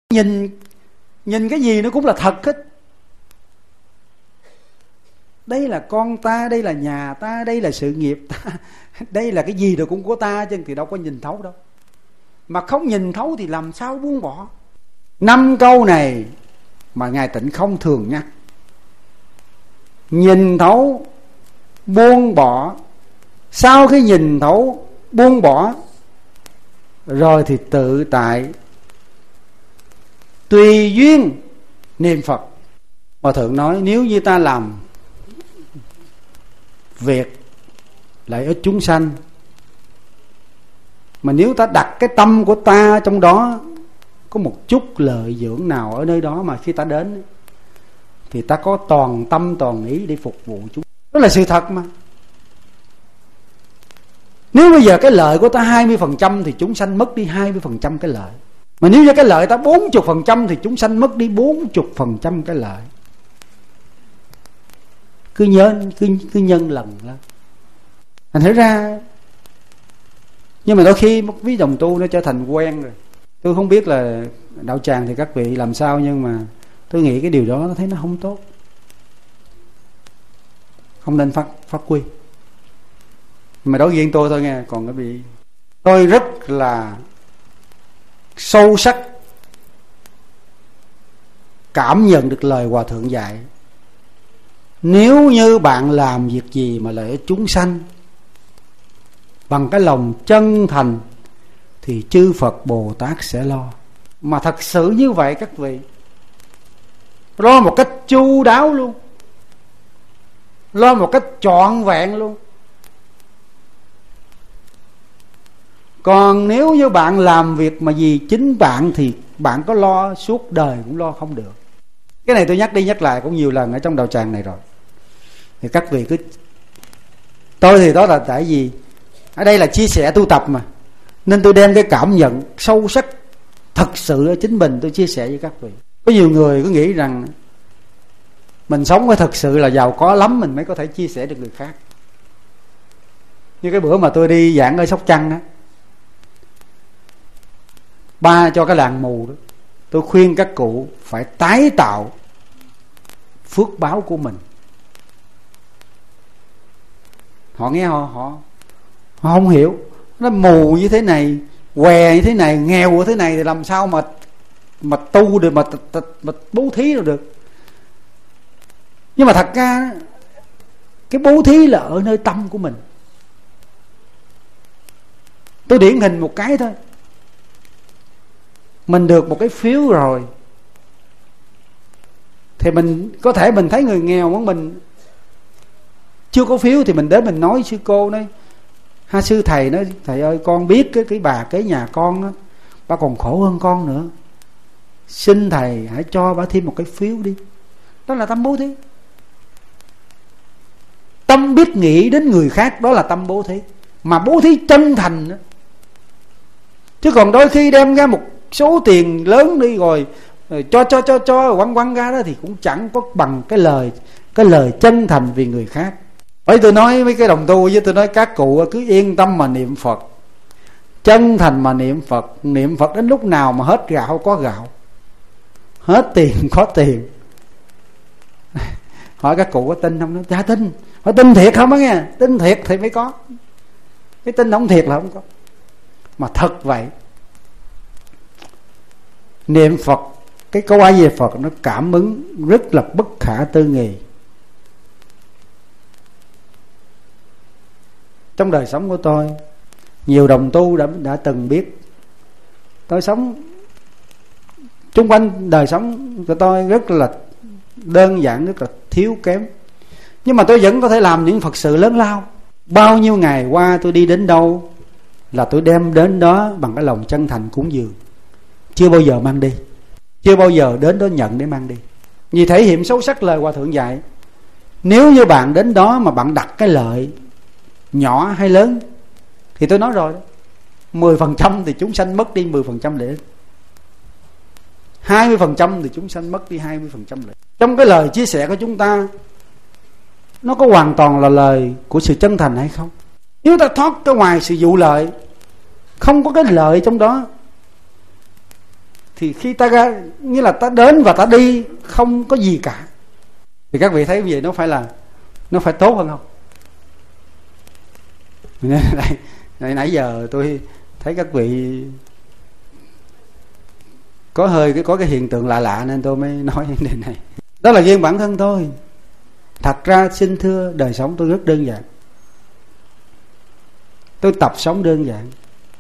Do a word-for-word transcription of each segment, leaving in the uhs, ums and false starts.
Nhìn Nhìn cái gì nó cũng là thật hết. Đây là con ta, đây là nhà ta, đây là sự nghiệp ta, đây là cái gì rồi cũng của ta, chứ thì đâu có nhìn thấu đâu. Mà không nhìn thấu thì làm sao buông bỏ. Năm câu này mà Ngài Tịnh không thường nhắc. Nhìn thấu, buông bỏ. Sau khi nhìn thấu, buông bỏ rồi thì tự tại tùy duyên niệm Phật. Hòa Thượng nói nếu như ta làm việc lợi ích chúng sanh, mà nếu ta đặt cái tâm của ta trong đó, có một chút lợi dưỡng nào ở nơi đó, mà khi ta đến thì ta có toàn tâm toàn ý để phục vụ chúng. Đó là sự thật mà. Nếu bây giờ cái lợi của ta hai mươi phần trăm thì chúng sanh mất đi hai mươi phần trăm cái lợi. Mà nếu như cái lợi ta bốn mươi phần trăm thì chúng sanh mất đi bốn mươi phần trăm cái lợi. Cứ nhớ, cứ, cứ nhân lần lên. Thành thử ra, nhưng mà đôi khi ví đồng tu nó trở thành quen rồi. Tôi không biết là đạo tràng thì các vị làm sao, nhưng mà tôi nghĩ cái điều đó nó thấy nó không tốt. Không nên phát, phát quy. Mà đối với tôi thôi nghe. Còn cái vị, tôi rất là sâu sắc cảm nhận được lời Hòa Thượng dạy. Nếu như bạn làm việc gì mà lợi ích chúng sanh bằng cái lòng chân thành thì chư Phật Bồ Tát sẽ lo. Mà thật sự như vậy các vị, lo một cách chu đáo luôn, lo một cách trọn vẹn luôn. Còn nếu như bạn làm việc mà vì chính bạn thì bạn có lo suốt đời cũng lo không được. Cái này tôi nhắc đi nhắc lại cũng nhiều lần ở trong đạo tràng này rồi. Thì các vị cứ, tôi thì đó là tại vì ở đây là chia sẻ tu tập mà, nên tôi đem cái cảm nhận sâu sắc thật sự ở chính mình tôi chia sẻ với các vị. Có nhiều người cứ nghĩ rằng mình sống phải thật sự là giàu có lắm mình mới có thể chia sẻ được người khác. Như cái bữa mà tôi đi giảng ở Sóc Trăng á, ba cho cái làng mù đó, tôi khuyên các cụ phải tái tạo phước báo của mình. Họ nghe họ họ, họ không hiểu. Nó mù như thế này, què như thế này, nghèo như thế này thì làm sao mà mà tu được, mà, mà, mà bố thí được. Nhưng mà thật ra cái bố thí là ở nơi tâm của mình. Tôi điển hình một cái thôi. Mình được một cái phiếu rồi thì mình có thể mình thấy người nghèo mà mình chưa có phiếu thì mình đến mình nói sư cô nói, ha sư thầy nói, thầy ơi con biết cái cái bà kế nhà con á, bà còn khổ hơn con nữa, xin thầy hãy cho bà thêm một cái phiếu đi. Đó là tâm bố thí. Tâm biết nghĩ đến người khác, đó là tâm bố thí. Mà bố thí chân thành đó. Chứ còn đôi khi đem ra một số tiền lớn đi rồi, rồi cho cho cho cho quăng quăng ra đó thì cũng chẳng có bằng cái lời cái lời chân thành vì người khác. Bởi tôi nói mấy cái đồng tu với tôi nói các cụ cứ yên tâm mà niệm Phật, chân thành mà niệm Phật, niệm Phật đến lúc nào mà hết gạo có gạo, hết tiền có tiền. Hỏi các cụ có tin không? Nói dạ tin. Hỏi tin thiệt không á nghe? Tin thiệt thì mới có, cái tin không thiệt là không có. Mà thật vậy. Niệm Phật, cái câu A Di Đà Phật nó cảm ứng rất là bất khả tư nghị. Trong đời sống của tôi, nhiều đồng tu đã, đã từng biết tôi sống chung quanh đời sống của tôi rất là đơn giản, rất là thiếu kém, nhưng mà tôi vẫn có thể làm những Phật sự lớn lao. Bao nhiêu ngày qua tôi đi đến đâu là tôi đem đến đó bằng cái lòng chân thành cúng dường, chưa bao giờ mang đi, chưa bao giờ đến đó nhận để mang đi. Vì thể hiện sâu sắc lời Hòa Thượng dạy. Nếu như bạn đến đó mà bạn đặt cái lợi nhỏ hay lớn thì tôi nói rồi đó, mười phần trăm thì chúng sanh mất đi mười phần trăm lợi ích, hai mươi phần trăm thì chúng sanh mất đi hai mươi phần trăm lợi ích. Trong cái lời chia sẻ của chúng ta, nó có hoàn toàn là lời của sự chân thành hay không? Nếu ta thoát ra ngoài sự vụ lợi, không có cái lợi trong đó, thì khi ta ra, nghĩa là ta đến và ta đi không có gì cả, thì các vị thấy vậy nó phải là nó phải tốt hơn không? Nên nãy, nãy, nãy giờ tôi thấy các vị có hơi cái có cái hiện tượng lạ lạ nên tôi mới nói vấn đề này. Đó là riêng bản thân tôi. Thật ra xin thưa, đời sống tôi rất đơn giản. Tôi tập sống đơn giản.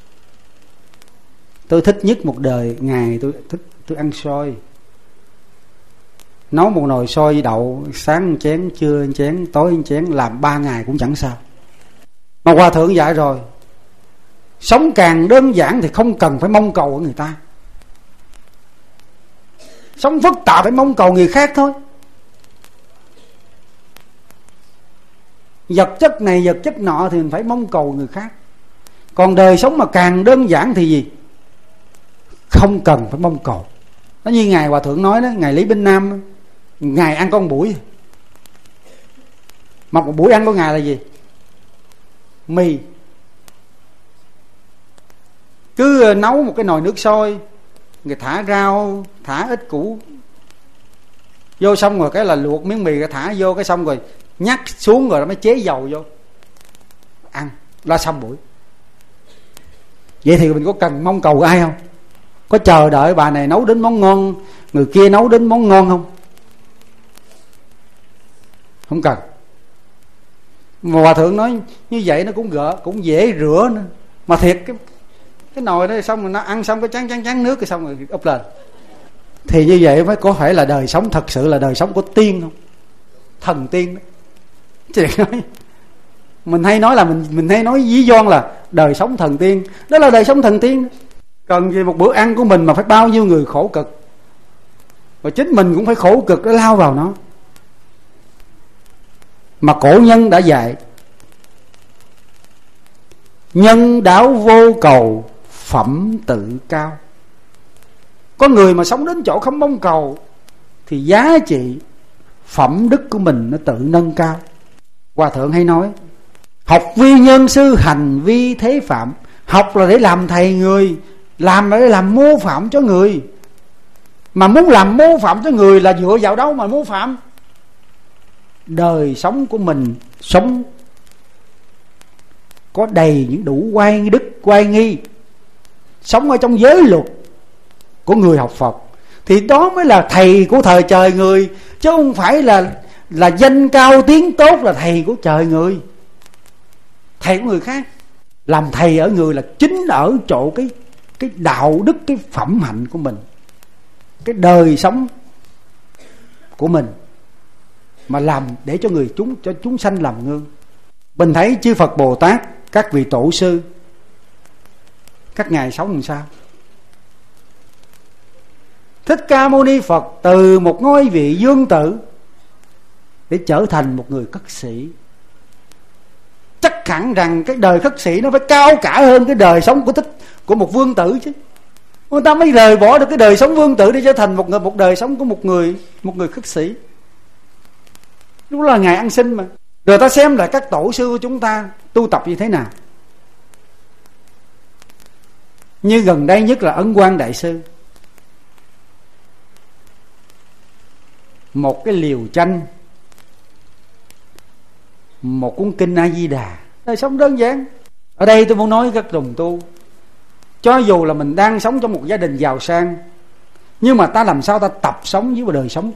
Tôi thích nhất một đời ngày tôi thích tôi ăn xôi, nấu một nồi xôi đậu, sáng một chén, trưa một chén, tối một chén, làm ba ngày cũng chẳng sao. Mà Hòa Thượng dạy rồi, sống càng đơn giản thì không cần phải mong cầu ở người ta. Sống phức tạp phải mong cầu người khác thôi. Vật chất này vật chất nọ thì mình phải mong cầu người khác. Còn đời sống mà càng đơn giản thì gì? Không cần phải mong cầu. Nó như Ngài Hòa Thượng nói đó, Ngài Lý Binh Nam, Ngài ăn con buổi. Mà một buổi ăn của Ngài là gì? Mì. Cứ nấu một cái nồi nước sôi, người thả rau, thả ít củ vô, xong rồi cái là luộc miếng mì, thả vô cái xong rồi nhắc xuống rồi mới chế dầu vô ăn là xong buổi. Vậy thì mình có cần mong cầu ai không? Có chờ đợi bà này nấu đến món ngon, người kia nấu đến món ngon không? Không cần. Mà Hòa Thượng nói như vậy nó cũng gỡ, cũng dễ rửa nữa. Mà thiệt cái cái nồi đó xong rồi nó ăn xong cái chán chán chán nước rồi xong rồi úp lên. Thì như vậy mới có phải là đời sống thật sự là đời sống của tiên không? Thần tiên đó. Chứ nói mình hay nói là mình mình hay nói ví von là đời sống thần tiên, đó là đời sống thần tiên. Cần gì một bữa ăn của mình mà phải bao nhiêu người khổ cực, và chính mình cũng phải khổ cực để lao vào nó. Mà cổ nhân đã dạy, nhân đáo vô cầu, phẩm tự cao. Có người mà sống đến chỗ không mong cầu thì giá trị phẩm đức của mình nó tự nâng cao. Hòa Thượng hay nói, học vi nhân sư, hành vi thế phạm. Học là để làm thầy người, làm là để làm mô phạm cho người. Mà muốn làm mô phạm cho người là dựa vào đâu mà mô phạm? Đời sống của mình sống có đầy những đủ oai đức, oai nghi, sống ở trong giới luật của người học Phật, thì đó mới là thầy của thời trời người, chứ không phải là là danh cao tiếng tốt là thầy của trời người, thầy của người khác. Làm thầy ở người là chính ở chỗ cái cái đạo đức, cái phẩm hạnh của mình, cái đời sống của mình, mà làm để cho người chúng cho chúng sanh làm gương. Mình thấy chư Phật Bồ Tát, các vị tổ sư, các ngài sống làm sao? Thích Ca Mâu Ni Phật từ một ngôi vị dương tử để trở thành một người khất sĩ. Chắc hẳn rằng cái đời khất sĩ nó phải cao cả hơn cái đời sống của thích của một vương tử chứ. Người ta mới rời bỏ được cái đời sống vương tử để trở thành một người, một đời sống của một người một người khất sĩ. Lúc là ngày ăn sinh mà. Rồi ta xem lại các tổ sư của chúng ta tu tập như thế nào. Như gần đây nhất là Ấn Quang Đại Sư, một cái liều tranh, một cuốn kinh A Di Đà, đời sống đơn giản. Ở đây tôi muốn nói các đồng tu, cho dù là mình đang sống trong một gia đình giàu sang, nhưng mà ta làm sao ta tập sống với một đời sống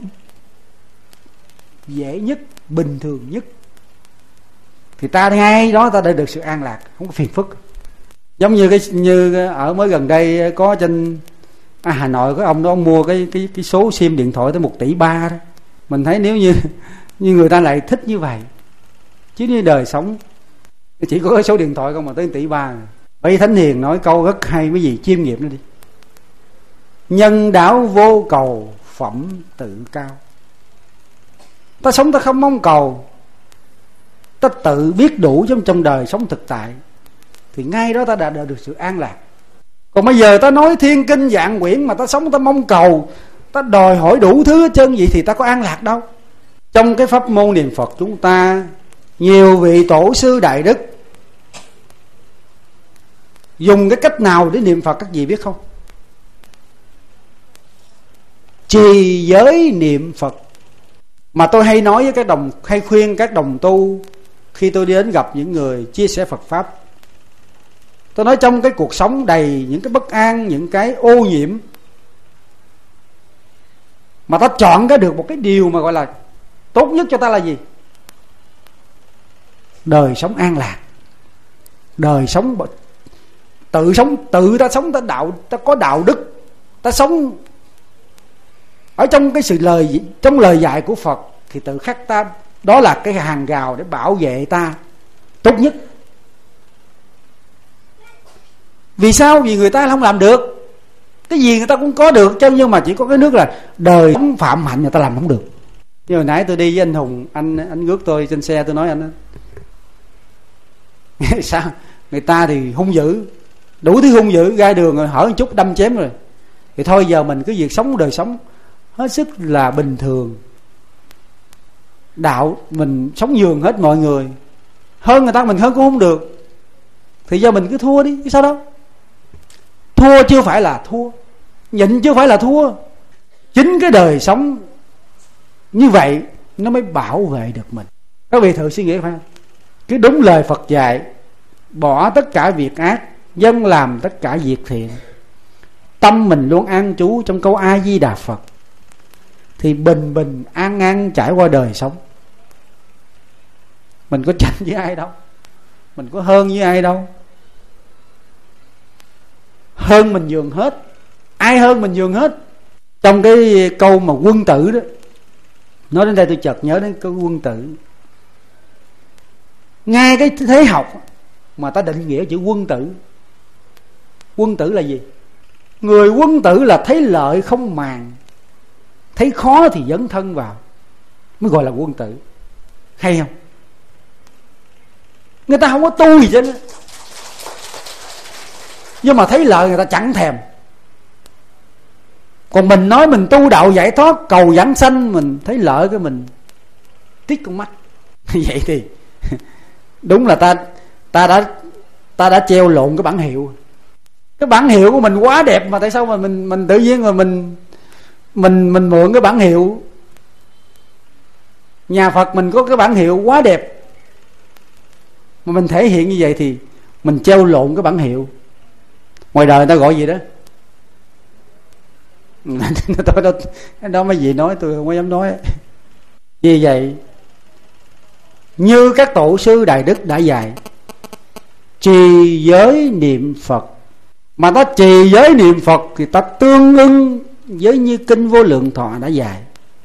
dễ nhất, bình thường nhất, thì ta ngay đó ta đã được sự an lạc, không có phiền phức. Giống như cái như ở mới gần đây có trên à, Hà Nội, có ông đó ông mua cái cái cái số sim điện thoại tới một tỷ ba đó. Mình thấy nếu như như người ta lại thích như vậy, chứ như đời sống chỉ có cái số điện thoại không mà tới một tỷ ba. Bởi Thánh Hiền nói câu rất hay, mấy gì chiêm nghiệm nó đi. Nhân đáo vô cầu, phẩm tự cao. Ta sống ta không mong cầu, ta tự biết đủ trong trong đời sống thực tại, thì ngay đó ta đã đạt được sự an lạc. Còn bây giờ ta nói thiên kinh vạn quyển mà ta sống ta mong cầu, ta đòi hỏi đủ thứ hết trơn, vậy thì ta có an lạc đâu. Trong cái pháp môn niệm Phật chúng ta, nhiều vị tổ sư đại đức dùng cái cách nào để niệm Phật các vị biết không? trì giới niệm Phật. Mà tôi hay nói với các đồng, hay khuyên các đồng tu khi tôi đi đến gặp những người chia sẻ Phật Pháp. Tôi nói trong cái cuộc sống đầy những cái bất an, những cái ô nhiễm, mà ta chọn cái được một cái điều mà gọi là tốt nhất cho ta là gì? Đời sống an lạc, đời sống tự sống, tự ta sống, ta đạo, ta có đạo đức, ta sống ở trong cái sự lời, trong lời dạy của Phật, thì tự khắc ta, đó là cái hàng rào để bảo vệ ta tốt nhất. Vì sao? Vì người ta không làm được, cái gì người ta cũng có được chứ, nhưng mà chỉ có cái nước là đời sống phạm hạnh người ta làm không được. Như hồi nãy tôi đi với anh Hùng, anh anh rước tôi trên xe, tôi nói anh sao người ta thì hung dữ, đủ thứ hung dữ, ra đường rồi hở một chút đâm chém rồi, thì thôi giờ mình cứ việc sống đời sống hết sức là bình thường, đạo mình sống nhường hết mọi người, hơn người ta mình hơn cũng không được, thì giờ mình cứ thua đi, sao đâu. Thua chưa phải là thua, nhịn chưa phải là thua. Chính cái đời sống như vậy nó mới bảo vệ được mình. Các vị thử suy nghĩ phải không? Cứ đúng lời Phật dạy, bỏ tất cả việc ác, dâng làm tất cả việc thiện, tâm mình luôn an trú trong câu A Di Đà Phật, thì bình bình an an trải qua đời sống. Mình có tranh với ai đâu, mình có hơn với ai đâu. Hơn mình nhường hết, ai hơn mình nhường hết. Trong cái câu mà Quân Tử đó, nói đến đây tôi chợt nhớ đến câu Quân Tử. Ngay cái thế học mà ta định nghĩa chữ quân tử. Quân tử là gì? Người quân tử là thấy lợi không màng, thấy khó thì dấn thân vào, mới gọi là quân tử. Hay không? Người ta không có tu gì chứ, nhưng mà thấy lợi người ta chẳng thèm. Còn mình nói mình tu đạo giải thoát, cầu giảng sanh, mình thấy lợi cái mình tiếc con mắt. Vậy thì đúng là ta ta đã ta đã treo lộn cái bản hiệu. Cái bản hiệu của mình quá đẹp, mà tại sao mà mình mình tự nhiên mà mình mình mình mượn cái bản hiệu. Nhà Phật mình có cái bản hiệu quá đẹp, mà mình thể hiện như vậy thì mình treo lộn cái bản hiệu. Ngoài đời người ta gọi gì đó tôi đó, đó mấy gì nói tôi không có dám nói. Vì vậy, như các tổ sư Đại Đức đã dạy, trì giới niệm Phật. Mà ta trì giới niệm Phật thì ta tương ưng với như Kinh Vô Lượng Thọ đã dạy.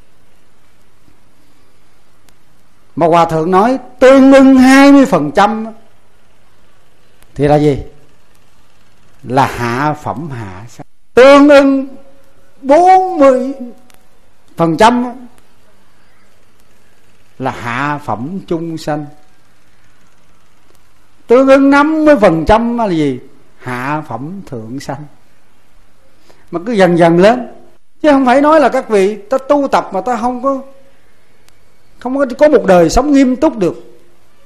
Mà Hòa Thượng nói tương ưng hai mươi phần trăm thì là gì? Là hạ phẩm hạ sanh. Tương ưng bốn mươi phần trăm là hạ phẩm chung sanh. Tương ưng năm mươi phần trăm là gì? Hạ phẩm thượng sanh. Mà cứ dần dần lên, chứ không phải nói là các vị ta tu tập mà ta không có không có có một đời sống nghiêm túc được.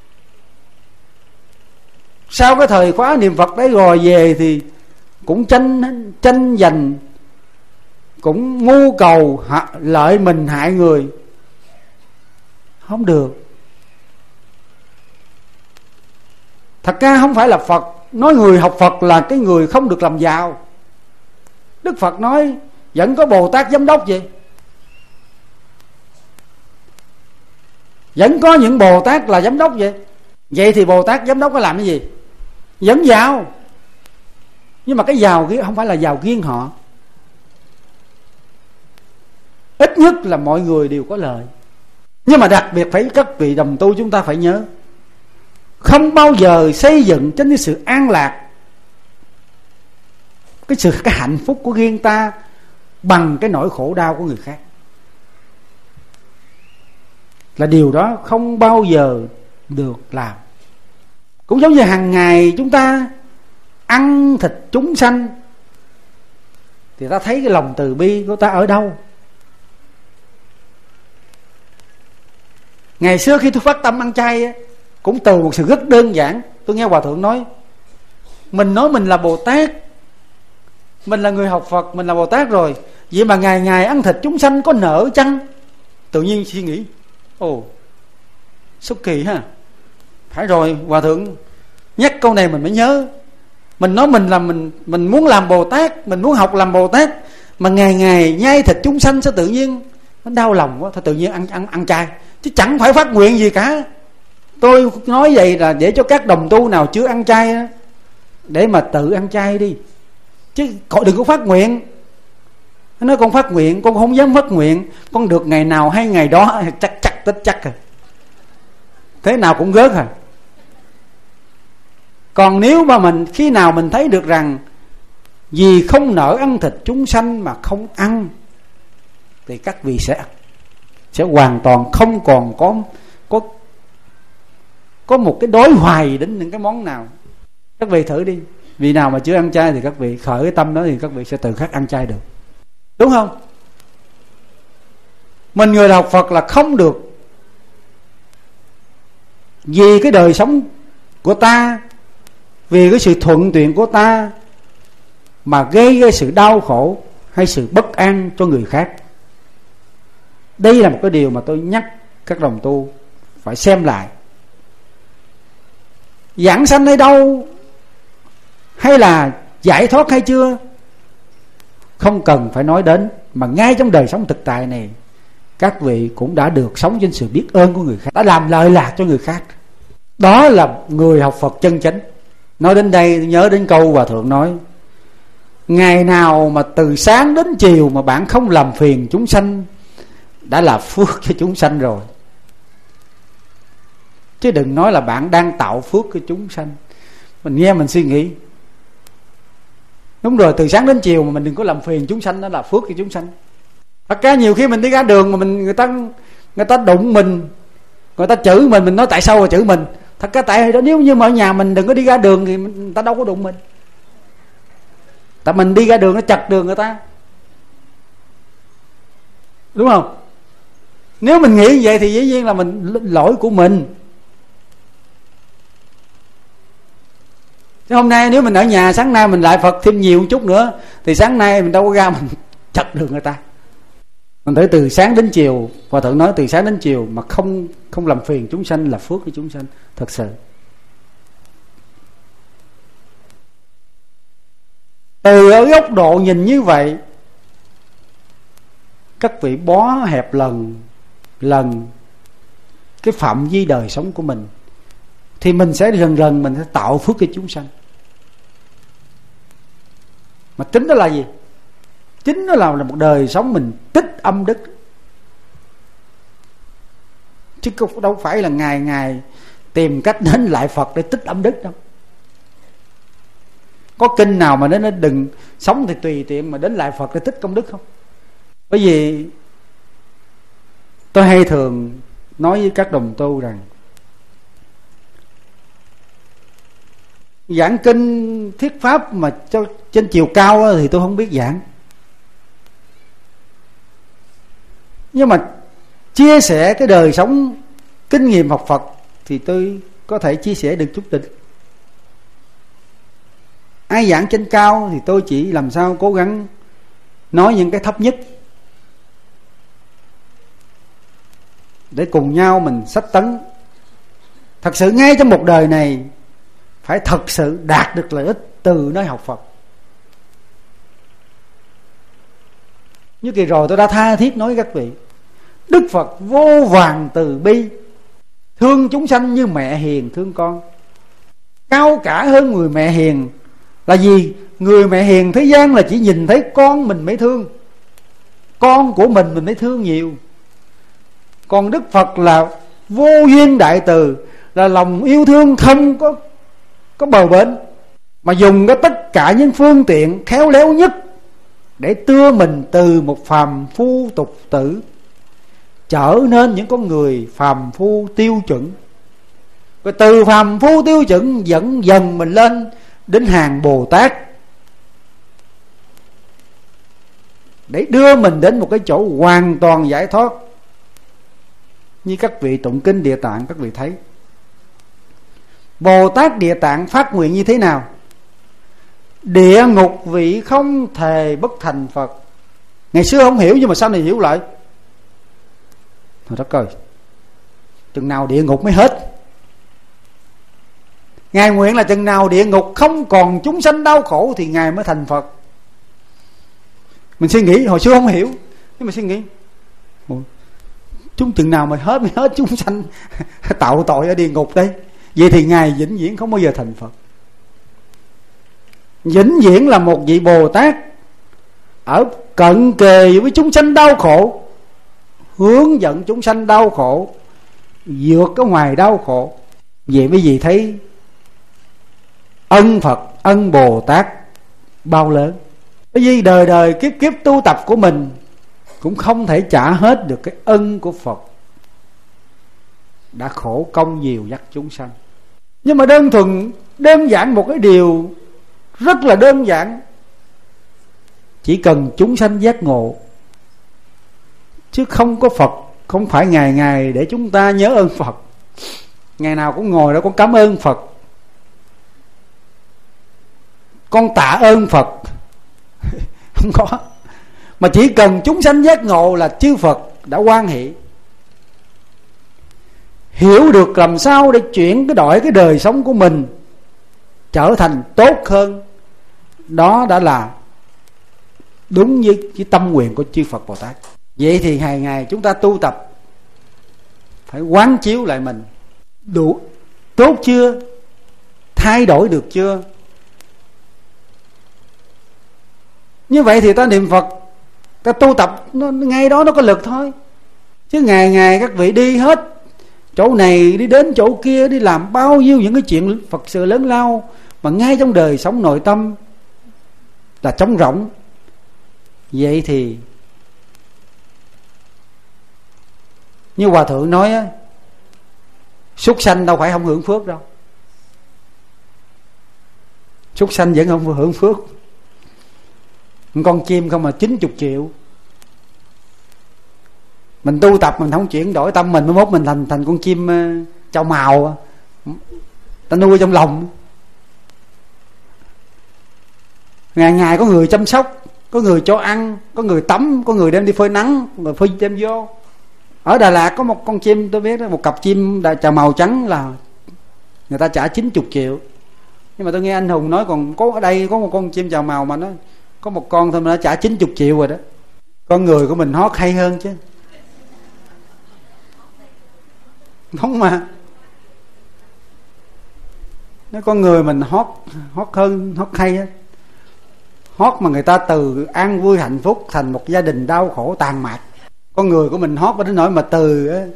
Sau cái thời khóa niệm Phật đấy rồi về thì cũng tranh tranh giành, cũng mưu cầu lợi mình hại người, không được. Thật ra không phải là Phật nói người học Phật là cái người không được làm giàu. Đức Phật nói vẫn có Bồ Tát giám đốc vậy, vẫn có những Bồ Tát là giám đốc vậy. Vậy thì Bồ Tát giám đốc có làm cái gì? Vẫn giàu, nhưng mà cái giàu kia không phải là giàu riêng họ. Ít nhất là mọi người đều có lợi. Nhưng mà đặc biệt phải các vị đồng tu chúng ta phải nhớ, không bao giờ xây dựng trên cái sự an lạc, cái sự cái hạnh phúc của riêng ta bằng cái nỗi khổ đau của người khác. Là điều đó không bao giờ được làm. Cũng giống như hàng ngày chúng ta ăn thịt chúng sanh thì ta thấy cái lòng từ bi của ta ở đâu? Ngày xưa khi tôi phát tâm ăn chay cũng từ một sự rất đơn giản. Tôi nghe Hòa Thượng nói, mình nói mình là Bồ Tát, mình là người học Phật, mình là Bồ Tát rồi, vậy mà ngày ngày ăn thịt chúng sanh có nợ chăng? Tự nhiên suy nghĩ, ồ, số kỳ ha. Phải rồi, Hòa Thượng nhắc câu này mình mới nhớ. Mình nói mình là mình mình muốn làm Bồ Tát, mình muốn học làm Bồ Tát, mà ngày ngày nhai thịt chúng sanh, sao tự nhiên nó đau lòng quá, thôi tự nhiên ăn ăn ăn chay, chứ chẳng phải phát nguyện gì cả. Tôi nói vậy là để cho các đồng tu nào chưa ăn chay đó, để mà tự ăn chay đi, chứ đừng có phát nguyện. Nói con phát nguyện, con không dám phát nguyện, con được ngày nào hay ngày đó, chắc chắc tích chắc rồi, thế nào cũng gớt à. Còn nếu mà mình khi nào mình thấy được rằng vì không nỡ ăn thịt chúng sanh mà không ăn, thì các vị sẽ sẽ hoàn toàn không còn có có có một cái đối hoài đến những cái món nào. Các vị thử đi, vị nào mà chưa ăn chay thì các vị khởi cái tâm đó, thì các vị sẽ tự khắc ăn chay được, đúng không? Mình người học Phật là không được vì cái đời sống của ta, vì cái sự thuận tiện của ta mà gây ra sự đau khổ hay sự bất an cho người khác. Đây là một cái điều mà tôi nhắc các đồng tu phải xem lại. Giảng sanh hay đâu, hay là giải thoát hay chưa, không cần phải nói đến, mà ngay trong đời sống thực tại này, các vị cũng đã được sống trên sự biết ơn của người khác, đã làm lợi lạc cho người khác. Đó là người học Phật chân chánh. Nói đến đây nhớ đến câu Hòa Thượng nói, ngày nào mà từ sáng đến chiều mà bạn không làm phiền chúng sanh, đã là phước cho chúng sanh rồi. Chứ đừng nói là bạn đang tạo phước cho chúng sanh. Mình nghe mình suy nghĩ, đúng rồi, từ sáng đến chiều mà mình đừng có làm phiền chúng sanh, đó là phước cho chúng sanh. Thật ra nhiều khi mình đi ra đường mà mình người ta người ta đụng mình, người ta chửi mình, mình nói tại sao mà chửi mình. Thật ra tại đó, nếu như mà ở nhà mình đừng có đi ra đường thì người ta đâu có đụng mình. Tại mình đi ra đường nó chật đường người ta, đúng không? Nếu mình nghĩ như vậy thì dĩ nhiên là mình lỗi của mình. Chứ hôm nay nếu mình ở nhà, sáng nay mình lại Phật thêm nhiều một chút nữa, thì sáng nay mình đâu có ra mình chật đường người ta. Mình thấy từ sáng đến chiều, Hòa Thượng nói từ sáng đến chiều mà không không làm phiền chúng sanh là phước cho chúng sanh thật sự. Từ ở góc độ nhìn như vậy, các vị bó hẹp lần lần cái phạm vi đời sống của mình, thì mình sẽ dần dần mình sẽ tạo phước cho chúng sanh. Mà tính đó là gì? Chính nó là một đời sống mình tích âm đức, chứ đâu phải là ngày ngày tìm cách đến lại Phật để tích âm đức đâu. Có kinh nào mà đến nó đừng sống thì tùy tiện mà đến lại Phật để tích công đức không? Bởi vì tôi hay thường nói với các đồng tu rằng giảng kinh thuyết pháp mà cho trên chiều cao thì tôi không biết giảng, nhưng mà chia sẻ cái đời sống kinh nghiệm học Phật thì tôi có thể chia sẻ được chút đỉnh. Ai giảng trên cao thì tôi chỉ làm sao cố gắng nói những cái thấp nhất, để cùng nhau mình sách tấn. Thật sự ngay trong một đời này phải thật sự đạt được lợi ích từ nơi học Phật. Như kỳ rồi tôi đã tha thiết nói với các vị, Đức Phật vô vàn từ bi, thương chúng sanh như mẹ hiền thương con. Cao cả hơn người mẹ hiền là gì? Người mẹ hiền thế gian là chỉ nhìn thấy con mình mới thương, con của mình mình mới thương nhiều. Còn Đức Phật là vô duyên đại từ, là lòng yêu thương không có có bờ bến, mà dùng cái tất cả những phương tiện khéo léo nhất để đưa mình từ một phàm phu tục tử trở nên những con người phàm phu tiêu chuẩn, rồi từ phàm phu tiêu chuẩn dẫn dần mình lên đến hàng Bồ Tát, để đưa mình đến một cái chỗ hoàn toàn giải thoát. Như các vị tụng kinh Địa Tạng, các vị thấy Bồ Tát Địa Tạng phát nguyện như thế nào? Địa ngục vị không thề bất thành Phật, Ngày xưa không hiểu nhưng mà sau này hiểu lại. Thôi đất ơi, chừng nào địa ngục mới hết. Ngài nguyện là chừng nào địa ngục không còn chúng sanh đau khổ thì Ngài mới thành Phật. Mình suy nghĩ hồi xưa không hiểu, nhưng mà suy nghĩ chúng chừng nào mà hết mới hết chúng sanh tạo tội ở địa ngục đây. Vậy thì Ngài vĩnh viễn không bao giờ thành Phật. Vĩnh viễn là một vị Bồ Tát ở cận kề với chúng sanh đau khổ, hướng dẫn chúng sanh đau khổ, vượt ở ngoài đau khổ. Vậy mấy vị thấy ân Phật, ân Bồ Tát bao lớn. Bởi vì đời đời kiếp kiếp tu tập của mình cũng không thể trả hết được cái ân của Phật đã khổ công nhiều dắt chúng sanh. Nhưng mà đơn thuần đơn giản một cái điều rất là đơn giản, chỉ cần chúng sanh giác ngộ, chứ không có Phật. Không phải ngày ngày để chúng ta nhớ ơn Phật, ngày nào cũng ngồi đó con cảm ơn Phật, con tạ ơn Phật. Không có. Mà chỉ cần chúng sanh giác ngộ là chư Phật đã hoan hỷ, hiểu được làm sao để chuyển cái đổi cái đời sống của mình trở thành tốt hơn. Đó đã là đúng như cái tâm nguyện của chư Phật Bồ Tát. Vậy thì ngày ngày chúng ta tu tập phải quán chiếu lại mình, đủ tốt chưa, thay đổi được chưa. Như vậy thì ta niệm Phật, ta tu tập nó, ngay đó nó có lực thôi. Chứ ngày ngày các vị đi hết chỗ này đi đến chỗ kia, đi làm bao nhiêu những cái chuyện Phật sự lớn lao mà ngay trong đời sống nội tâm là trống rỗng. Vậy thì như Hòa Thượng nói á, súc sanh đâu phải không hưởng phước đâu. Súc sanh vẫn không hưởng phước. Con chim không mà chín mươi triệu. Mình tu tập mình không chuyển đổi tâm mình, mới mốt mình thành thành con chim uh, chào màu, ta nuôi trong lòng. Ngày ngày có người chăm sóc, có người cho ăn, có người tắm, có người đem đi phơi nắng, rồi phơi đem vô. Ở Đà Lạt có một con chim tôi biết đó, một cặp chim chào màu trắng là người ta trả chín mươi triệu. Nhưng mà tôi nghe anh Hùng nói còn có ở đây có một con chim chào màu mà nó có một con thôi mà nó trả chín mươi triệu rồi đó. Con người của mình hót hay hơn chứ. Đúng mà. Nếu con người mình hót hót hơn, hót hay á. Hót mà người ta từ an vui hạnh phúc thành một gia đình đau khổ tàn mạc. Con người của mình hót đến nỗi mà từ á,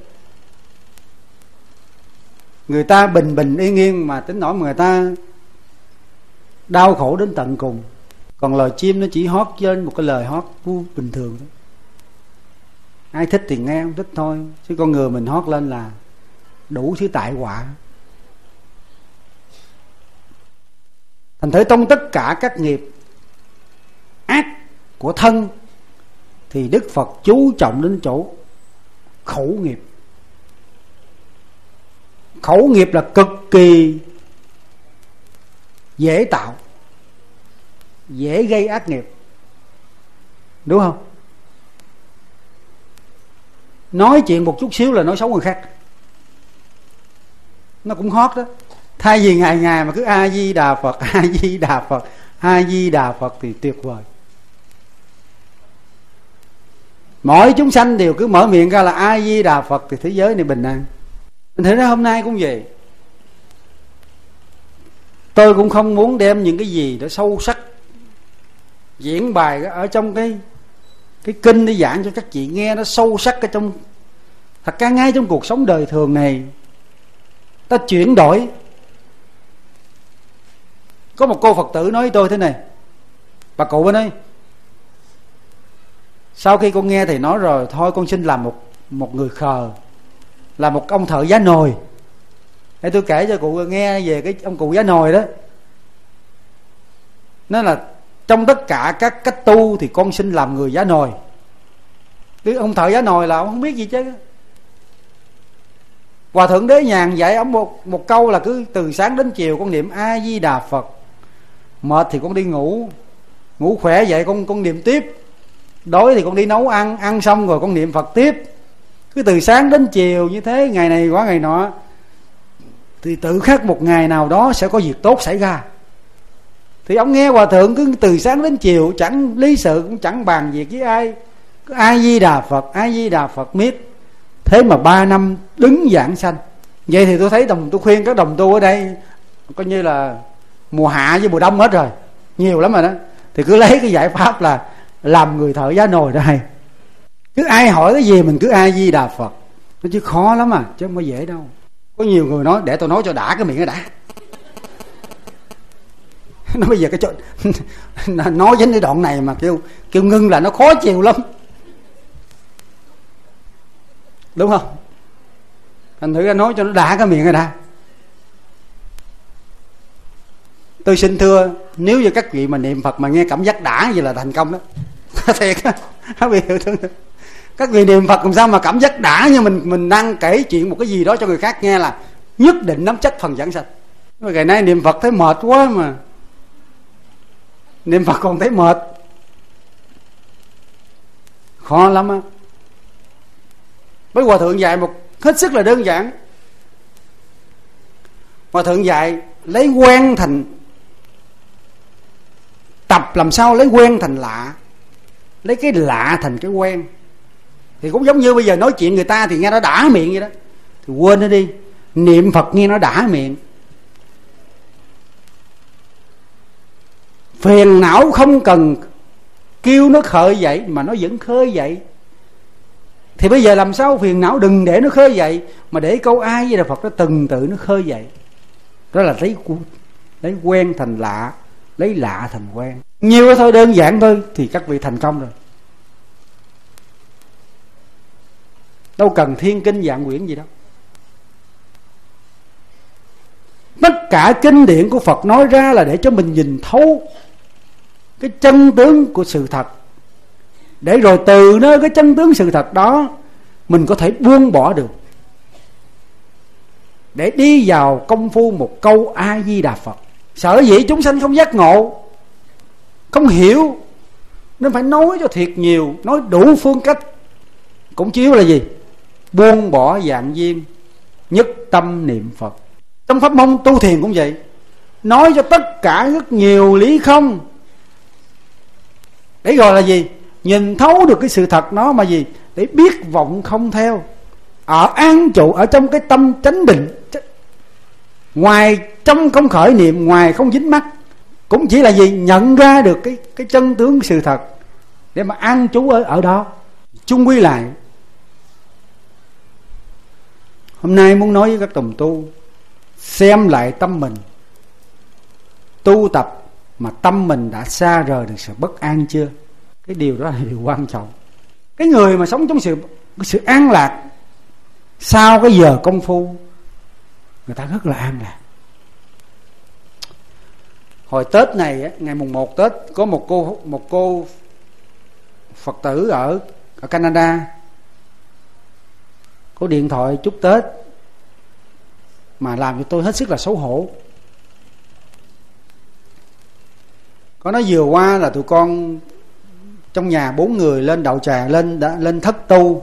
người ta bình bình yên yên mà tính nỗi mà người ta đau khổ đến tận cùng. Còn loài chim nó chỉ hót trên một cái lời hót vui bình thường thôi. Ai thích thì nghe, không thích thôi. Chứ con người mình hót lên là đủ thứ tai họa. Thành thử trong tất cả các nghiệp ác của thân thì Đức Phật chú trọng đến chỗ khẩu nghiệp. Khẩu nghiệp là cực kỳ dễ tạo, dễ gây ác nghiệp, đúng không? Nói chuyện một chút xíu là nói xấu người khác, nó cũng hót đó. Thay vì ngày ngày mà cứ A Di Đà Phật, A Di Đà Phật, A Di Đà Phật thì tuyệt vời. Mỗi chúng sanh đều cứ mở miệng ra là A Di Đà Phật thì thế giới này bình an. Mình thấy hôm nay cũng vậy. Tôi cũng không muốn đem những cái gì đó sâu sắc diễn bài ở trong cái cái kinh để giảng cho các chị nghe nó sâu sắc ở trong. Thật ra ngay trong cuộc sống đời thường này ta chuyển đổi. Có một cô Phật tử nói với tôi thế này: bà cụ bên ơi, sau khi con nghe thầy nói rồi, thôi con xin làm một một người khờ, là một ông thợ giá nồi. Để tôi kể cho cụ nghe về cái ông cụ giá nồi đó. Nó là trong tất cả các cách tu thì con xin làm người giá nồi. Cái ông thợ giá nồi là ông không biết gì chứ. Hòa Thượng Đế Nhàn dạy ông một, một câu là cứ từ sáng đến chiều con niệm A Di Đà Phật. Mệt thì con đi ngủ, ngủ khỏe vậy con con niệm tiếp. Đói thì con đi nấu ăn, ăn xong rồi con niệm Phật tiếp. Cứ từ sáng đến chiều như thế, ngày này qua ngày nọ, thì tự khắc một ngày nào đó sẽ có việc tốt xảy ra. Thì ông nghe hòa thượng cứ từ sáng đến chiều, chẳng lý sự cũng chẳng bàn việc với ai, cứ A Di Đà Phật, A Di Đà Phật miết. Thế mà ba năm đứng giảng sanh. Vậy thì tôi thấy đồng tôi khuyên các đồng tu ở đây coi như là mùa hạ với mùa đông hết rồi, nhiều lắm rồi đó. Thì cứ lấy cái giải pháp là làm người thợ giá nồi đó hay. Cứ ai hỏi cái gì mình cứ A Di Đà Phật. Nó chứ khó lắm à, chứ không có dễ đâu. Có nhiều người nói để tôi nói cho đã cái miệng nó đã. Nó bây giờ cái chỗ nói đến cái đoạn này mà kêu kêu ngưng là nó khó chịu lắm, đúng không? Thành thử ra nói cho nó đã cái miệng rồi đã. Tôi xin thưa, nếu như các vị mà niệm Phật mà nghe cảm giác đã vậy là thành công đó. Thiệt á, các vị hiểu thương. Các vị niệm Phật làm sao mà cảm giác đã như mình mình đang kể chuyện một cái gì đó cho người khác nghe là nhất định nắm chắc phần giảng sanh. Ngày nay niệm Phật thấy mệt quá mà. Niệm Phật còn thấy mệt, khó lắm á. Với hòa thượng dạy một hết sức là đơn giản. Hòa thượng dạy lấy quen thành tập, làm sao lấy quen thành lạ, lấy cái lạ thành cái quen. Thì cũng giống như bây giờ nói chuyện người ta thì nghe nó đã miệng vậy đó, thì quên nó đi. Niệm Phật nghe nó đã miệng. Phiền não không cần kêu nó khơi dậy mà nó vẫn khơi dậy. Thì bây giờ làm sao phiền não đừng để nó khơi dậy, mà để câu A Di Đà Phật nó từng tự nó khơi dậy. Đó là lấy lấy quen thành lạ, lấy lạ thành quen. Nhiều thôi, đơn giản thôi thì các vị thành công rồi. Đâu cần thiên kinh vạn quyển gì đâu. Tất cả kinh điển của Phật nói ra là để cho mình nhìn thấu cái chân tướng của sự thật, để rồi từ nơi cái chân tướng sự thật đó mình có thể buông bỏ được, để đi vào công phu một câu A Di Đà Phật. Sở dĩ chúng sanh không giác ngộ, không hiểu, nên phải nói cho thiệt nhiều, nói đủ phương cách. Cũng chỉ là gì? Buông bỏ dạng duyên, nhất tâm niệm Phật. Trong pháp môn tu thiền cũng vậy, nói cho tất cả rất nhiều lý không, để gọi là gì? Nhìn thấu được cái sự thật nó mà gì? Để biết vọng không theo, ở an trụ ở trong cái tâm chánh định, ngoài trong không khởi niệm, ngoài không dính mắc. Cũng chỉ là gì? Nhận ra được cái cái chân tướng sự thật để mà an trú ở ở đó. Chung quy lại, hôm nay muốn nói với các đồng tu, xem lại tâm mình, tu tập mà tâm mình đã xa rời được sự bất an chưa? Cái điều đó là điều quan trọng. Cái người mà sống trong sự sự an lạc sau cái giờ công phu, người ta rất là an lạc. Hồi Tết này, ngày mùng một Tết, có một cô một cô Phật tử ở ở Canada có điện thoại chúc Tết mà làm cho tôi hết sức là xấu hổ. Có nói vừa qua là tụi con trong nhà bốn người lên đậu trà, lên đã lên thất tu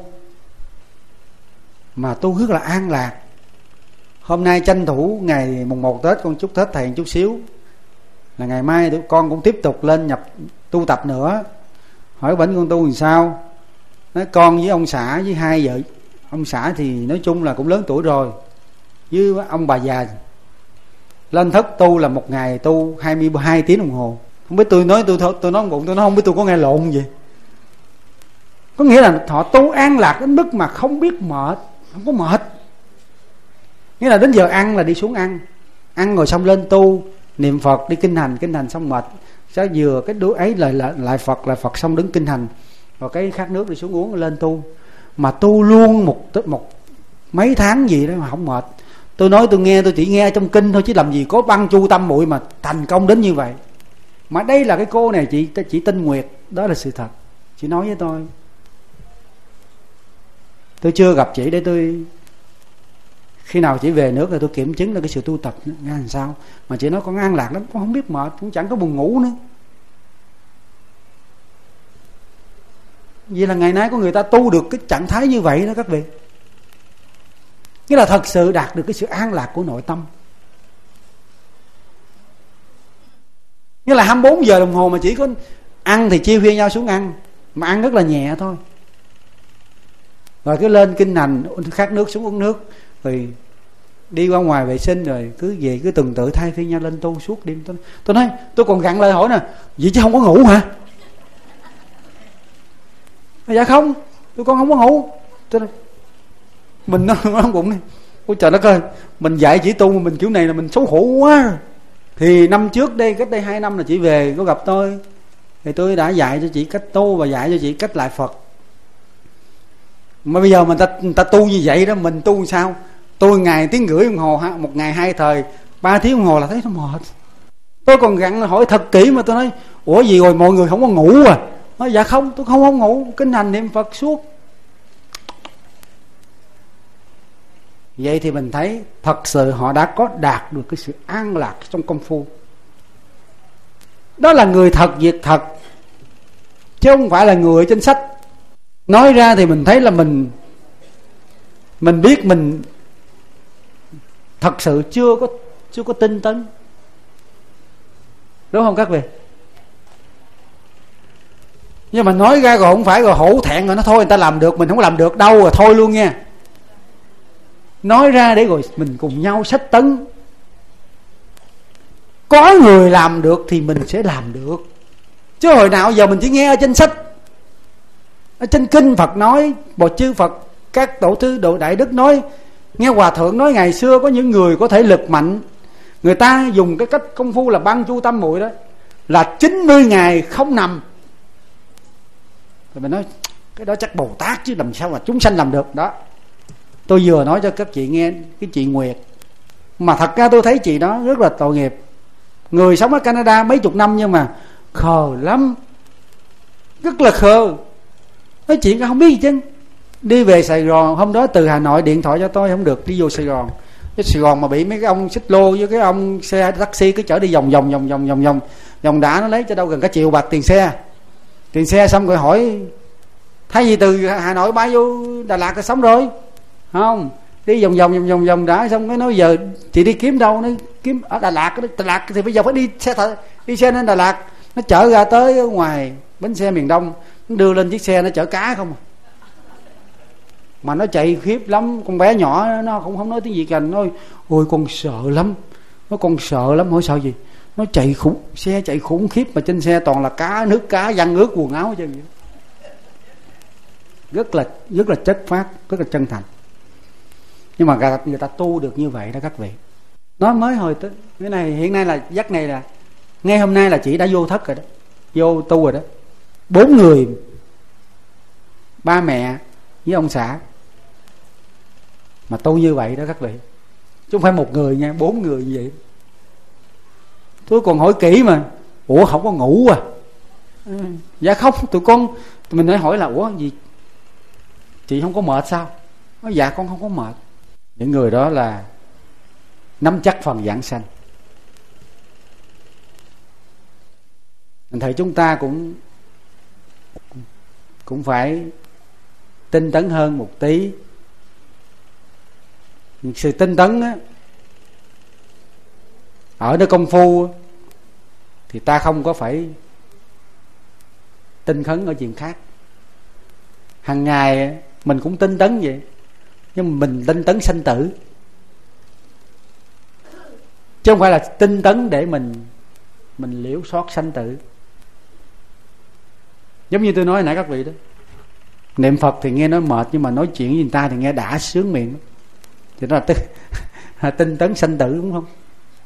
mà tu rất là an lạc. Hôm nay tranh thủ ngày mùng một Tết con chúc Tết thầy chút xíu, là ngày mai tụi con cũng tiếp tục lên nhập tu tập nữa. Hỏi bệnh con tu làm sao, nói con với ông xã với hai vợ. Ông xã thì nói chung là cũng lớn tuổi rồi, với ông bà già. Lên thất tu là một ngày tu hai mươi hai tiếng đồng hồ. Không biết tôi nói tôi tôi nói bụng tôi nói không biết tôi có nghe lộn gì. Có nghĩa là họ tu an lạc đến mức mà không biết mệt, không có mệt. Nghĩa là đến giờ ăn là đi xuống ăn, ăn rồi xong lên tu niệm Phật, đi kinh hành, kinh hành xong mệt sẽ vừa cái đứa ấy lại lại lại Phật lại Phật xong đứng kinh hành, rồi cái khát nước đi xuống uống lên tu. Mà tu luôn một một mấy tháng gì đó mà không mệt. Tôi nói tôi nghe tôi chỉ nghe trong kinh thôi chứ làm gì có băng chu tâm muội mà thành công đến như vậy. Mà đây là cái cô này chị chỉ Tinh Nguyệt, đó là sự thật. Chị nói với tôi, tôi chưa gặp chị để tôi khi nào chị về nước thì tôi kiểm chứng là cái sự tu tập nghe làm sao. Mà chị nói con an lạc lắm, con không biết mệt, cũng chẳng có buồn ngủ nữa. Vì là ngày nay có người ta tu được cái trạng thái như vậy đó các vị. Nghĩa là thật sự đạt được cái sự an lạc của nội tâm. Nghĩa là hai mươi bốn giờ đồng hồ mà chỉ có ăn thì chia phiên nhau xuống ăn, mà ăn rất là nhẹ thôi. Rồi cứ lên kinh hành, khát nước xuống uống nước, rồi đi qua ngoài vệ sinh, rồi cứ về cứ tuần tự thay phiên nhau lên tu suốt đêm. Tôi, tôi nói tôi còn gặn lời hỏi nè, vậy chứ không có ngủ hả? Dạ không, tôi con không có ngủ. Tôi nói, mình nó không bụng này, ôi trời đất ơi, mình dạy chỉ tu mà mình kiểu này là mình xấu hổ quá. Thì năm trước đây, cách đây hai năm là chị về có gặp tôi, thì tôi đã dạy cho chị cách tu và dạy cho chị cách lại Phật. Mà bây giờ mình ta, người ta tu như vậy đó, mình tu sao? Tôi ngày tiếng rưỡi đồng hồ, một ngày hai thời ba tiếng đồng hồ là thấy nó mệt. Tôi còn gặn hỏi thật kỹ mà tôi nói, ủa gì rồi mọi người không có ngủ à? Nói dạ không, tôi không có ngủ, kinh hành niệm Phật suốt. Vậy thì mình thấy thật sự họ đã có đạt được cái sự an lạc trong công phu. Đó là người thật việc thật, chứ không phải là người trên sách. Nói ra thì mình thấy là mình Mình biết mình thật sự chưa có Chưa có tinh tấn, đúng không các vị? Nhưng mà nói ra rồi không phải rồi hổ thẹn rồi nó thôi người ta làm được, mình không làm được đâu rồi thôi luôn nha. Nói ra để rồi mình cùng nhau sách tấn. Có người làm được thì mình sẽ làm được. Chứ hồi nào giờ mình chỉ nghe ở trên sách, ở trên kinh Phật nói, bồ chư Phật, các tổ sư độ đại đức nói, nghe hòa thượng nói ngày xưa có những người có thể lực mạnh, người ta dùng cái cách công phu là băng chu tâm muội đó, là chín mươi ngày không nằm. Rồi mình nói cái đó chắc Bồ Tát chứ làm sao mà chúng sanh làm được. Đó, tôi vừa nói cho các chị nghe cái chị Nguyệt, mà thật ra tôi thấy chị đó rất là tội nghiệp. Người sống ở Canada mấy chục năm nhưng mà khờ lắm, rất là khờ, nói chuyện không biết gì chứ. Đi về Sài Gòn hôm đó từ Hà Nội điện thoại cho tôi, không được đi vô Sài Gòn. Cái Sài Gòn mà bị mấy cái ông xích lô với cái ông xe taxi cứ chở đi vòng vòng vòng vòng vòng vòng vòng đã, nó lấy cho đâu gần cả triệu bạc tiền xe. Tiền xe xong rồi hỏi thay vì từ Hà Nội bay vô Đà Lạt là sống rồi không, đi vòng vòng vòng vòng vòng đã xong cái nói giờ chị đi kiếm đâu, nó kiếm ở Đà Lạt. Đà Lạt thì bây giờ phải đi xe th- đi xe lên Đà Lạt, nó chở ra tới ở ngoài bến xe miền Đông, nó đưa lên chiếc xe nó chở cá không mà nó chạy khiếp lắm. Con bé nhỏ nó cũng không nói tiếng gì cả, nói ôi con sợ lắm, nó con sợ lắm. Hỏi sao gì, nó chạy khủng, xe chạy khủng khiếp mà trên xe toàn là cá, nước cá văng ướt quần áo chứ. Rất là rất là chất phát, rất là chân thành. Nhưng mà người, người ta tu được như vậy đó các vị. Nói mới hồi tới cái này, hiện nay là giấc này là ngay hôm nay là chị đã vô thất rồi đó, vô tu rồi đó. Bốn người, ba mẹ với ông xã mà tu như vậy đó các vị, chứ không phải một người nha, bốn người như vậy. Tôi còn hỏi kỹ mà, ủa không có ngủ à? Ừ, dạ không, tụi con tụi mình nói hỏi là ủa gì chị không có mệt sao? Nói dạ con không có mệt. Những người đó là nắm chắc phần vãng sanh. Thành thử chúng ta cũng cũng phải tinh tấn hơn một tí. Sự tinh tấn á, ở nơi công phu thì ta không có phải tinh khấn ở chuyện khác. Hàng ngày mình cũng tinh tấn vậy, nhưng mà mình tinh tấn sanh tử, chứ không phải là tinh tấn để mình mình liễu xót sanh tử. Giống như tôi nói nãy các vị đó, niệm Phật thì nghe nói mệt, nhưng mà nói chuyện với người ta thì nghe đã sướng miệng đó. Thì đó là tinh, tinh tấn sanh tử, đúng không?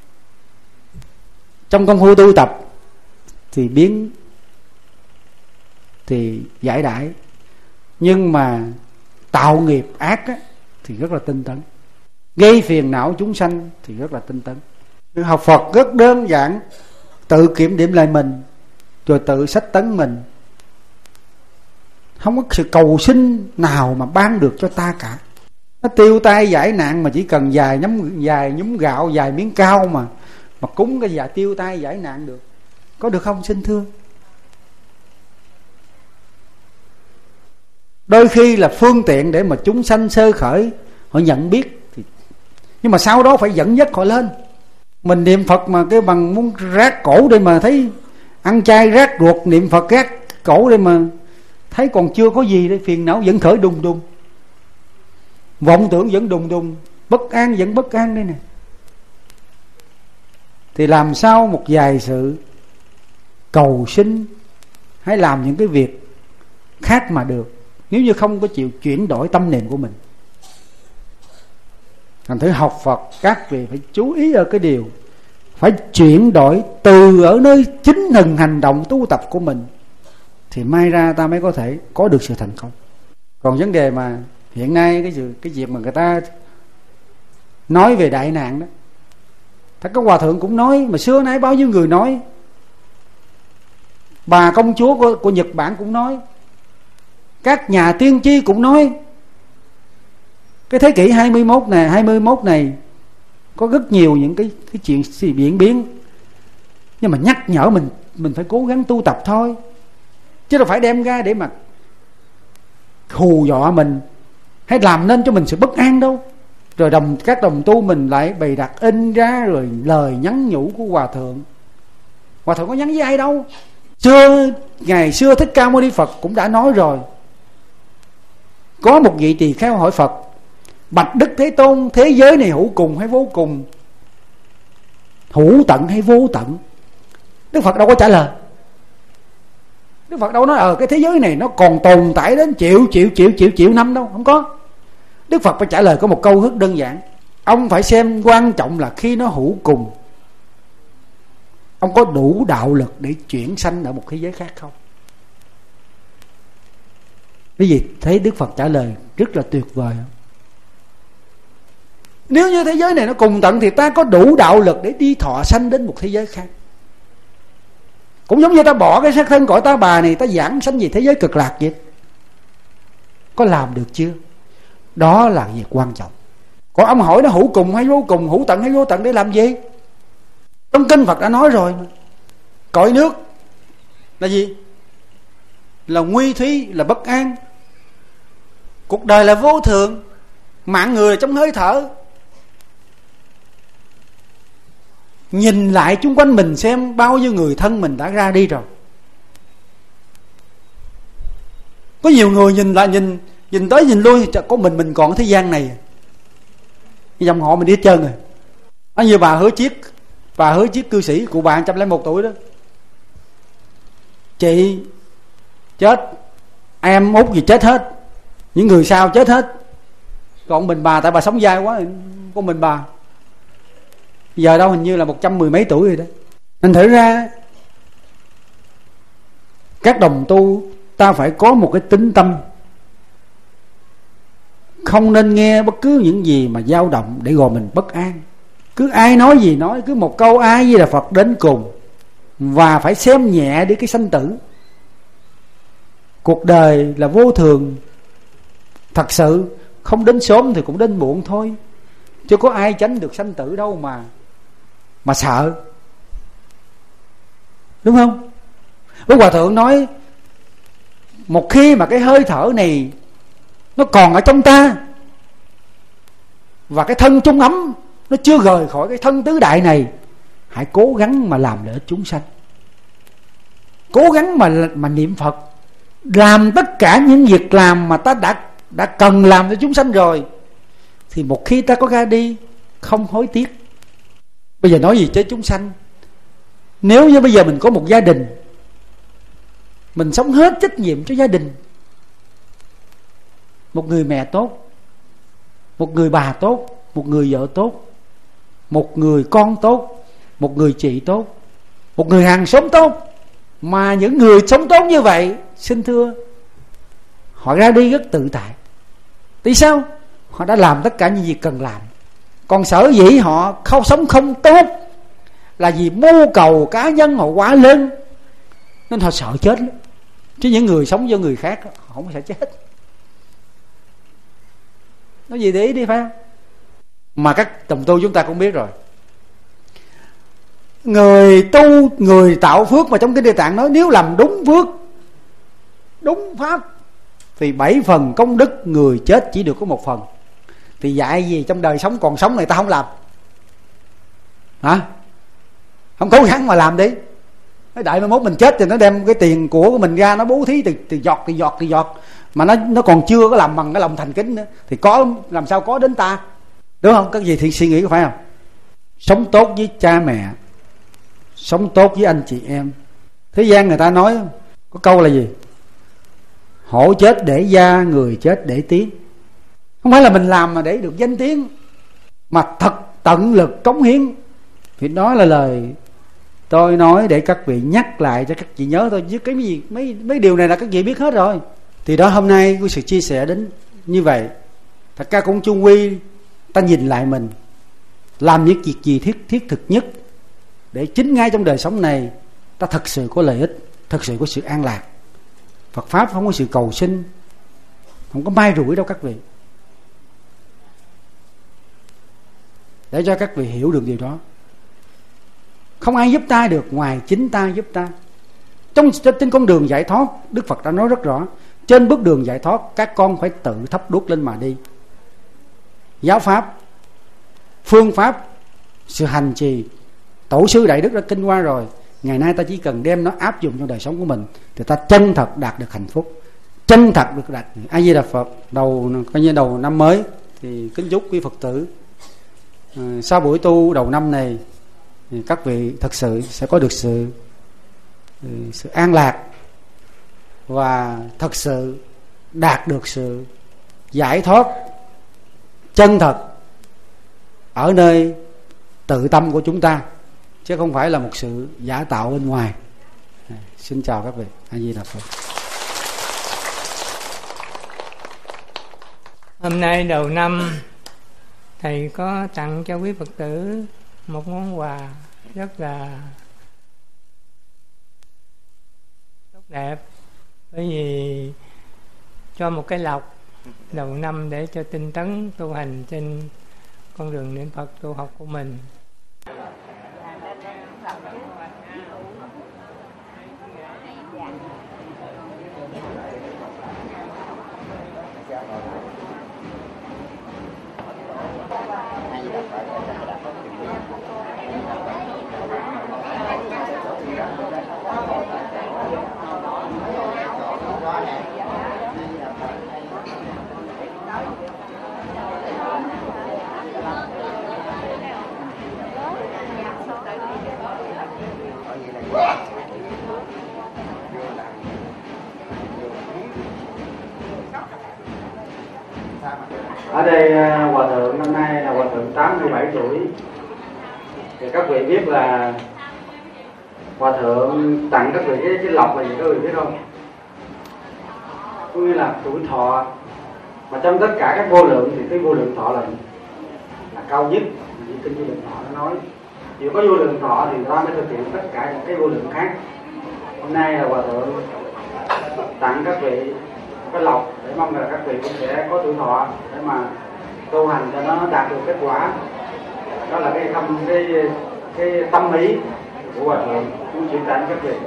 Trong công phu tu tập thì biến thì giải đãi, nhưng mà tạo nghiệp ác á, thì rất là tinh tấn. Gây phiền não chúng sanh thì rất là tinh tấn. Học Phật rất đơn giản, tự kiểm điểm lại mình rồi tự sách tấn mình. Không có sự cầu xin nào mà ban được cho ta cả. Nó tiêu tai giải nạn mà chỉ cần vài nhúm vài nhúm gạo, vài miếng cao mà mà cúng cái vài tiêu tai giải nạn được, có được không xin thưa? đôi khi là phương tiện để mà chúng sanh sơ khởi họ nhận biết thì, nhưng mà sau đó phải dẫn dắt họ lên. Mình niệm Phật mà cái bằng muốn rát cổ để mà thấy ăn chay rát ruột, niệm Phật rát cổ để mà thấy còn chưa có gì đây, phiền não vẫn khởi đùng đùng, vọng tưởng vẫn đùng đùng, bất an vẫn bất an đây nè. Thì làm sao một vài sự cầu sinh hay làm những cái việc khác mà được, nếu như không có chịu chuyển đổi tâm niệm của mình. Thành thử học Phật các vị phải chú ý ở cái điều phải chuyển đổi từ ở nơi chính hình hành động tu tập của mình, thì mai ra ta mới có thể có được sự thành công. Còn vấn đề mà hiện nay cái sự cái việc mà người ta nói về đại nạn đó, các Hòa Thượng cũng nói, mà xưa nay bao nhiêu người nói, bà công chúa của, của Nhật Bản cũng nói, các nhà tiên tri cũng nói. Cái thế kỷ hai mươi mốt này, hai mươi mốt này có rất nhiều những cái cái chuyện diễn biến, nhưng mà nhắc nhở mình mình phải cố gắng tu tập thôi, chứ đâu phải đem ra để mà hù dọa mình hay làm nên cho mình sự bất an đâu. Rồi đồng các đồng tu mình lại bày đặt in ra rồi lời nhắn nhủ của Hòa Thượng. Hòa Thượng có nhắn với ai đâu. Xưa ngày xưa Thích Ca Mâu Ni Phật cũng đã nói rồi. Có một vị tỳ kheo hỏi Phật: bạch Đức Thế Tôn, thế giới này hữu cùng hay vô cùng, hữu tận hay vô tận? Đức Phật đâu có trả lời. Đức Phật đâu nói ờ cái thế giới này nó còn tồn tại đến triệu triệu triệu triệu triệu năm đâu, không có. Đức Phật phải trả lời có một câu rất đơn giản: ông phải xem quan trọng là khi nó hữu cùng, ông có đủ đạo lực để chuyển sanh ở một thế giới khác không. Cái gì thấy Đức Phật trả lời rất là tuyệt vời không? Nếu như thế giới này nó cùng tận thì ta có đủ đạo lực để đi thọ sanh đến một thế giới khác. Cũng giống như ta bỏ cái xác thân cõi ta bà này, ta giảng sanh về thế giới cực lạc vậy. Có làm được chưa? Đó là việc quan trọng. Còn ông hỏi nó hữu cùng hay vô cùng, hữu tận hay vô tận để làm gì? Trong kinh Phật đã nói rồi mà. Cõi nước là gì? Là nguy thúy, là bất an. Cuộc đời là vô thường, mạng người trong hơi thở. Nhìn lại chung quanh mình xem bao nhiêu người thân mình đã ra đi rồi. Có nhiều người nhìn lại nhìn nhìn tới nhìn lui thì có mình mình còn ở thế gian này. Dòng họ mình đi hết trơn rồi. Nó như bà Hứa Chiết, bà Hứa Chiết cư sĩ, cụ bà một trăm lẻ một tuổi đó. Chị chết, em út gì chết hết, những người sau chết hết, còn mình bà, tại bà sống dai quá, có mình bà. Giờ đâu hình như là một trăm mười mấy tuổi rồi đó. Nên thử ra các đồng tu ta phải có một cái tính tâm, không nên nghe bất cứ những gì mà dao động để gọi mình bất an. Cứ ai nói gì nói, cứ một câu ai với là Phật đến cùng. Và phải xem nhẹ đi cái sanh tử. Cuộc đời là vô thường. Thật sự không đến sớm thì cũng đến muộn thôi, chứ có ai tránh được sanh tử đâu mà Mà sợ. Đúng không? Đức Hòa Thượng nói, một khi mà cái hơi thở này nó còn ở trong ta, và cái thân trung ấm nó chưa rời khỏi cái thân tứ đại này, hãy cố gắng mà làm lợi ích chúng sanh. Cố gắng mà mà niệm Phật, làm tất cả những việc làm mà ta đã đã cần làm cho chúng sanh rồi, thì một khi ta có ra đi không hối tiếc. Bây giờ nói gì chứ chúng sanh, nếu như bây giờ mình có một gia đình, mình sống hết trách nhiệm cho gia đình, một người mẹ tốt, một người bà tốt, một người vợ tốt, một người con tốt, một người chị tốt, một người hàng xóm tốt, mà những người sống tốt như vậy, xin thưa, họ ra đi rất tự tại. Tại sao? Họ đã làm tất cả những gì cần làm. Còn sở dĩ họ không sống không tốt là vì mưu cầu cá nhân họ quá lớn, nên họ sợ chết lắm. Chứ những người sống cho người khác họ không sợ chết. Nói gì để ý đi phải không? Mà các đồng tu chúng ta cũng biết rồi, người tu, người tạo phước mà trong Kinh Địa Tạng nói, nếu làm đúng phước, đúng pháp, Thì bảy phần công đức người chết chỉ được có một phần. Thì dạy gì trong đời sống còn sống này ta không làm hả? Không cố gắng mà làm đi. Cái đại mai mốt mình chết thì nó đem cái tiền của mình ra, nó bố thí từ, từ giọt từ giọt từ giọt mà nó nó còn chưa có làm bằng cái lòng thành kính nữa, thì có làm sao có đến ta, đúng không? Các gì thì suy nghĩ có phải không? Sống tốt với cha mẹ, sống tốt với anh chị em. Thế gian người ta nói có câu là gì? Hổ chết để da, người chết để tiếng. Không phải là mình làm mà để được danh tiếng, mà thật tận lực cống hiến. Thì đó là lời tôi nói để các vị nhắc lại cho các vị nhớ thôi, chứ cái gì mấy mấy điều này là các vị biết hết rồi. Thì đó, hôm nay có sự chia sẻ đến như vậy. Thật ra cũng chung quy ta nhìn lại mình làm những việc gì thiết thiết thực nhất, để chính ngay trong đời sống này ta thật sự có lợi ích, thật sự có sự an lạc. Phật pháp không có sự cầu sinh, không có mai rủi đâu các vị. Để cho các vị hiểu được điều đó. Không ai giúp ta được ngoài chính ta giúp ta. Trong trên con đường giải thoát, Đức Phật đã nói rất rõ, trên bước đường giải thoát các con phải tự thắp đuốc lên mà đi. Giáo pháp, phương pháp, sự hành trì, tổ sư Đại Đức đã kinh qua rồi. Ngày nay ta chỉ cần đem nó áp dụng trong đời sống của mình thì ta chân thật đạt được hạnh phúc, chân thật được đạt. A Di Đà Phật. Đầu coi như đầu năm mới thì kính chúc quý Phật tử à, sau buổi tu đầu năm này thì các vị thật sự sẽ có được sự sự an lạc và thật sự đạt được sự giải thoát chân thật ở nơi tự tâm của chúng ta, chứ không phải là một sự giả tạo bên ngoài. À, xin chào các vị. A Di Đà Phật. Hôm nay đầu năm thầy có tặng cho quý Phật tử một món quà rất là tốt đẹp, bởi vì cho một cái lọc đầu năm để cho tinh tấn tu hành trên con đường niệm Phật tu học của mình. Ở đây hòa thượng năm nay là hòa thượng tám mươi bảy tuổi. Thì các vị biết là hòa thượng tặng các vị cái, cái lọc là gì các vị biết không? Có nghĩa là tuổi thọ. Mà trong tất cả các vô lượng thì cái vô lượng thọ là là cao nhất. Vì kinh vô lượng thọ nó nói chỉ có vô lượng thọ thì ta mới thực hiện tất cả những cái vô lượng khác. Hôm nay là hòa thượng tặng các vị cái lọc để mong là các vị cũng sẽ có tuổi thọ để mà tu hành cho nó đạt được kết quả. Đó là cái tâm cái cái tâm ý của hòa thượng muốn chuyển tải các vị.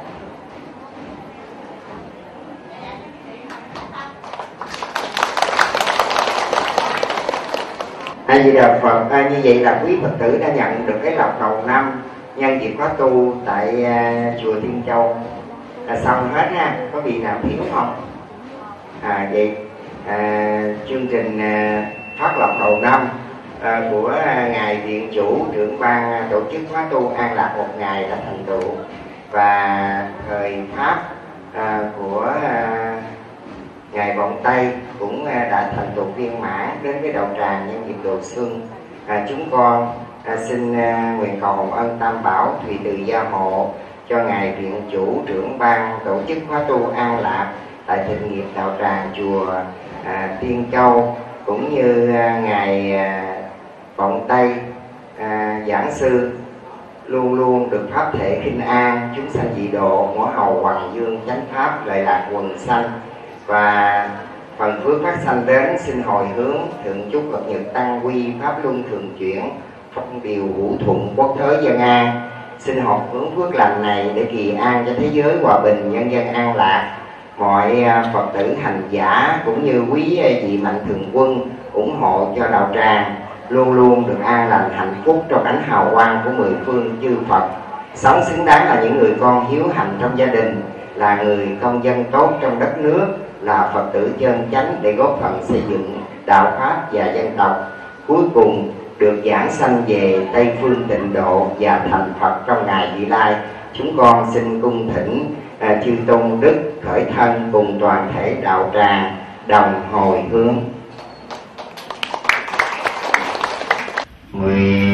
A Di Đà Phật. À, như vậy là quý Phật tử đã nhận được cái lọc đầu năm nhân dịp khóa tu tại uh, chùa Thiên Châu là xong hết ha. Có vị nào thiếu không? À, vậy à, chương trình à, phát lộc đầu năm à, của à, ngài viện chủ trưởng ban tổ chức khóa tu an lạc một ngày đã thành tựu, và thời pháp à, của à, ngài Vọng Tây cũng à, đã thành tựu viên mãn đến cái đạo tràng nhân dịp độ xuân. À, chúng con à, xin à, nguyện cầu hồng ân Tam Bảo tùy từ gia hộ cho ngài viện chủ trưởng ban tổ chức khóa tu an lạc tại Thịnh Nghiệp đạo tràng chùa à, Tiên Châu, cũng như à, ngài à, Vọng Tây à, giảng sư luôn luôn được pháp thể khinh an, chúng sanh dị độ, ngõ hầu hoàng dương chánh pháp lợi lạc quần sanh. Và phần phước phát sanh đến xin hồi hướng thượng chúc Phật nhật tăng quy pháp luân thường chuyển, phong điều hữu thuận quốc thới dân an. Xin học hướng phước lành này để kỳ an cho thế giới hòa bình, nhân dân an lạc. mọi Phật tử hành giả cũng như quý vị mạnh thường quân ủng hộ cho đạo tràng luôn luôn được an lành hạnh phúc trong ánh hào quang của mười phương chư Phật, sống xứng đáng là những người con hiếu hạnh trong gia đình, là người công dân tốt trong đất nước, là Phật tử chân chánh để góp phần xây dựng đạo pháp và dân tộc, cuối cùng được giảng sanh về Tây phương tịnh độ và thành Phật trong ngày vị lai. Chúng con xin cung thỉnh à, chư tôn đức khởi thân cùng toàn thể đạo tràng đồng hồi hướng. Nguyện